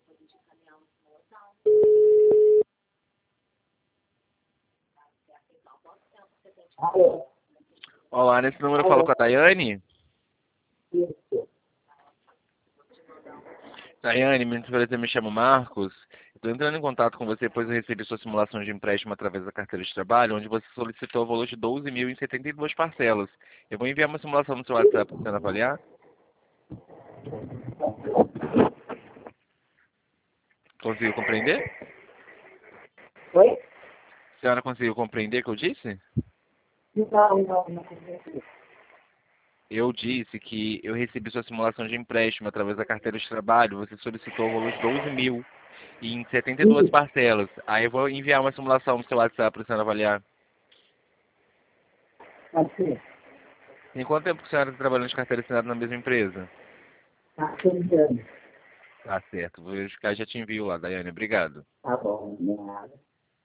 Alô? Olá, nesse número eu falo com a Daiane. Isso. Daiane, muito prazer, me chamo Marcos. Estou entrando em contato com você, pois eu recebi sua simulação de empréstimo através da carteira de trabalho, onde você solicitou o valor de 12.000 em 72 parcelas. Eu vou enviar uma simulação no seu WhatsApp para você avaliar. Conseguiu compreender? Oi? A senhora conseguiu compreender o que eu disse? Não conheço. Eu disse que eu recebi sua simulação de empréstimo através da carteira de trabalho. Você solicitou o valor de 12.000 em 72 parcelas. Aí eu vou enviar uma simulação no seu WhatsApp para a senhora avaliar. Pode ser. Em quanto tempo que a senhora está trabalhando de carteira assinada na mesma empresa? Tá, 15 anos. Tá certo. Vou verificar e já te envio lá, Daiane. Obrigado. Tá bom, obrigado.